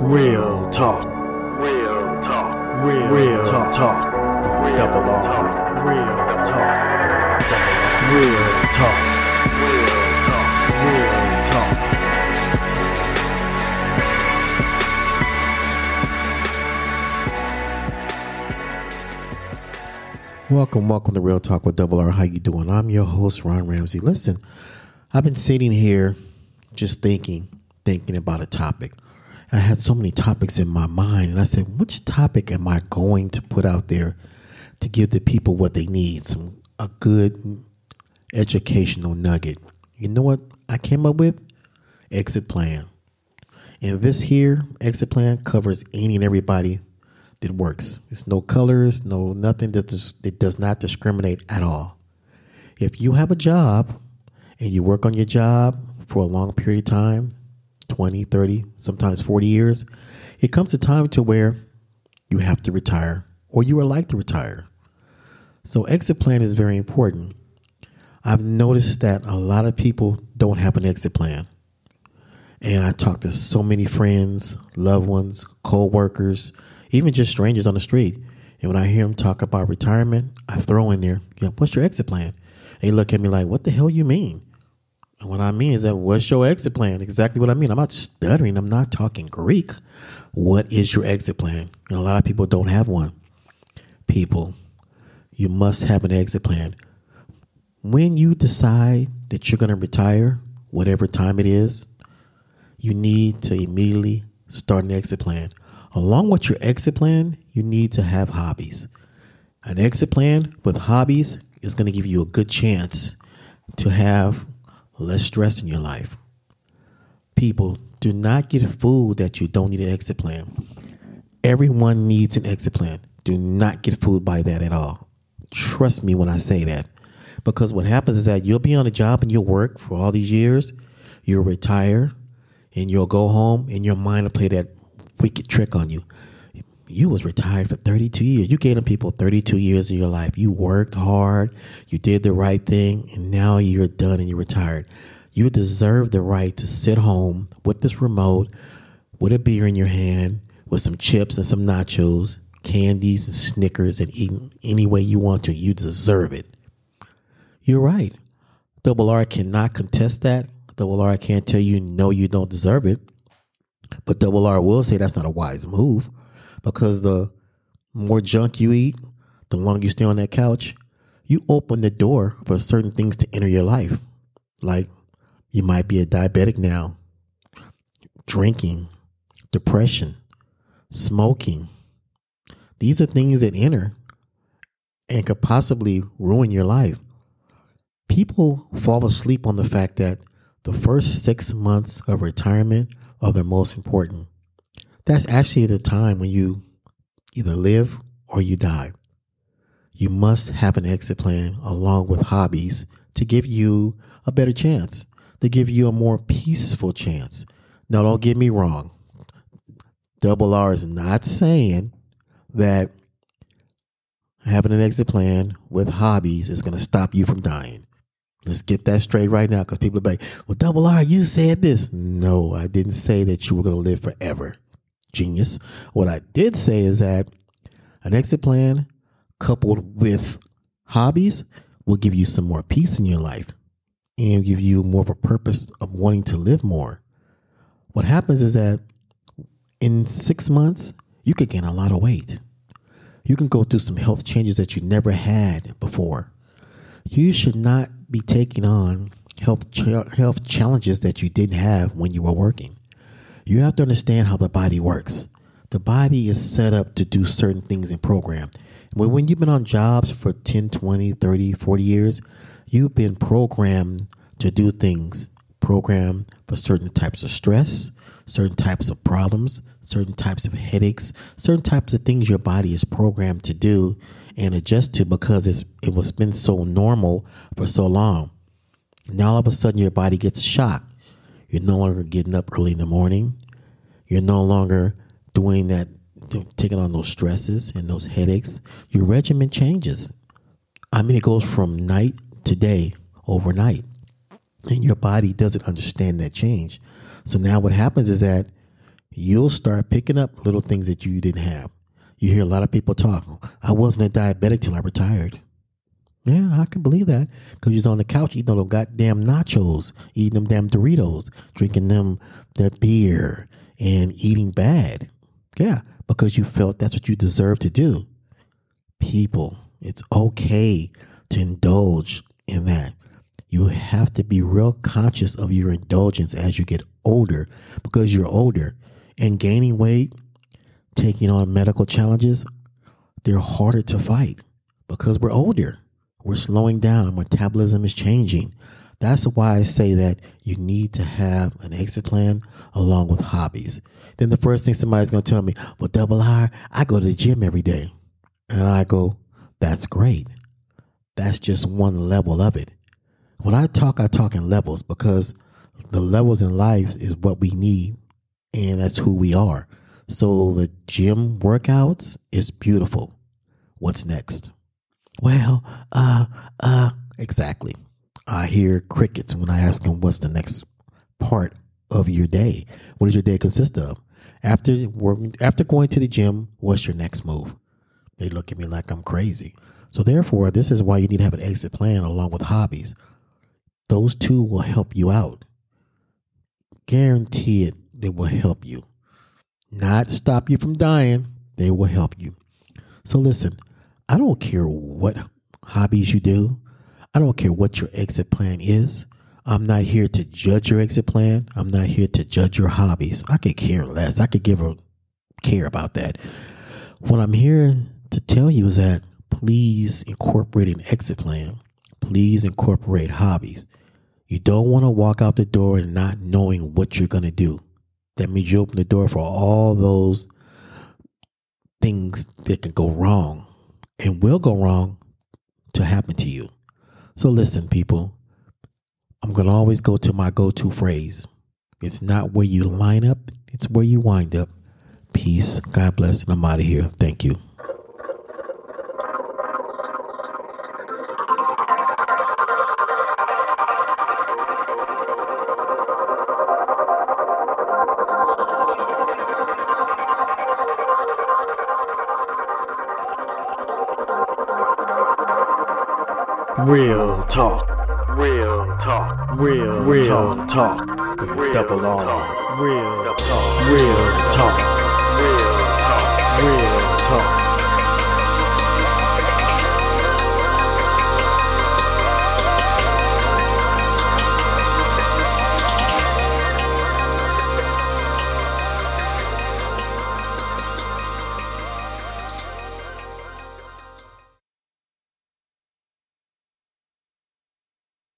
Real talk. Real talk. Real talk. Double R. Real talk. Real talk. Real talk. Welcome to Real Talk with Double R. How you doing? I'm your host, Ron Ramsey. Listen, I've been sitting here just thinking about a topic. I had so many topics in my mind, and I said, which topic am I going to put out there to give the people what they need, a good educational nugget? You know what I came up with? Exit plan. And this here exit plan covers any and everybody that works. It's no colors, no nothing. It does not discriminate at all. If you have a job and you work on your job for a long period of time, 20, 30, sometimes 40 years, it comes a time to where you have to retire or you would like to retire. So exit plan is very important. I've noticed that a lot of people don't have an exit plan. And I talk to so many friends, loved ones, co-workers, even just strangers on the street. And when I hear them talk about retirement, I throw in there, what's your exit plan? They look at me like, what the hell you mean? And what I mean is that, what's your exit plan? Exactly what I mean. I'm not stuttering. I'm not talking Greek. What is your exit plan? And a lot of people don't have one. People, you must have an exit plan. When you decide that you're going to retire, whatever time it is, you need to immediately start an exit plan. Along with your exit plan, you need to have hobbies. An exit plan with hobbies is going to give you a good chance to have less stress in your life. People, do not get fooled that you don't need an exit plan. Everyone needs an exit plan. Do not get fooled by that at all. Trust me when I say that. Because what happens is that you'll be on a job and you'll work for all these years. You'll retire and you'll go home and your mind will play that wicked trick on you. You was retired for 32 years. You gave them people 32 years of your life. You worked hard. You did the right thing. And now you're done and you're retired. You deserve the right to sit home with this remote, with a beer in your hand, with some chips and some nachos, candies and Snickers, and eating any way you want to. You deserve it. You're right. Double R cannot contest that. Double R can't tell you, no, you don't deserve it. But Double R will say that's not a wise move, because the more junk you eat, the longer you stay on that couch, you open the door for certain things to enter your life. Like you might be a diabetic now, drinking, depression, smoking. These are things that enter and could possibly ruin your life. People fall asleep on the fact that the first 6 months of retirement are the most important. That's actually the time when you either live or you die. You must have an exit plan along with hobbies to give you a better chance, to give you a more peaceful chance. Now, don't get me wrong. Double R is not saying that having an exit plan with hobbies is going to stop you from dying. Let's get that straight right now, because people are like, well, Double R, you said this. No, I didn't say that you were going to live forever. Genius. What I did say is that an exit plan coupled with hobbies will give you some more peace in your life and give you more of a purpose of wanting to live more. What happens is that in 6 months, you could gain a lot of weight. You can go through some health changes that you never had before. You should not be taking on health challenges that you didn't have when you were working. You have to understand how the body works. The body is set up to do certain things and programmed. When you've been on jobs for 10, 20, 30, 40 years, you've been programmed to do things, programmed for certain types of stress, certain types of problems, certain types of headaches, certain types of things your body is programmed to do and adjust to, because it was been so normal for so long. Now all of a sudden your body gets a shock. You're no longer getting up early in the morning. You're no longer doing that, taking on those stresses and those headaches. Your regimen changes. I mean, it goes from night to day overnight. And your body doesn't understand that change. So now what happens is that you'll start picking up little things that you didn't have. You hear a lot of people talk, I wasn't a diabetic till I retired. Yeah, I can believe that. Because you was on the couch eating those goddamn nachos, eating them damn Doritos, drinking that beer, and eating bad. Yeah, because you felt that's what you deserve to do. People, it's okay to indulge in that. You have to be real conscious of your indulgence as you get older, because you're older and gaining weight, taking on medical challenges, they're harder to fight because we're older. We're slowing down. Our metabolism is changing. That's why I say that you need to have an exit plan along with hobbies. Then the first thing somebody's going to tell me, well, Double R, I go to the gym every day. And I go, that's great. That's just one level of it. When I talk in levels, because the levels in life is what we need, and that's who we are. So the gym workouts is beautiful. What's next? Well, exactly. I hear crickets when I ask them what's the next part of your day. What does your day consist of? After going to the gym, what's your next move? They look at me like I'm crazy. So therefore, this is why you need to have an exit plan along with hobbies. Those two will help you out. Guarantee it, they will help you. Not stop you from dying. They will help you. So listen, I don't care what hobbies you do. I don't care what your exit plan is. I'm not here to judge your exit plan. I'm not here to judge your hobbies. I could care less. I could care about that. What I'm here to tell you is that please incorporate an exit plan. Please incorporate hobbies. You don't want to walk out the door and not knowing what you're going to do. That means you open the door for all those things that can go wrong and will go wrong to happen to you. So listen, people, I'm going to always go to my go-to phrase. It's not where you line up, it's where you wind up. Peace. God bless. And I'm out of here. Thank you. Real talk. Real talk. Real talk. With Double R. Real talk. Real talk. Real talk. Real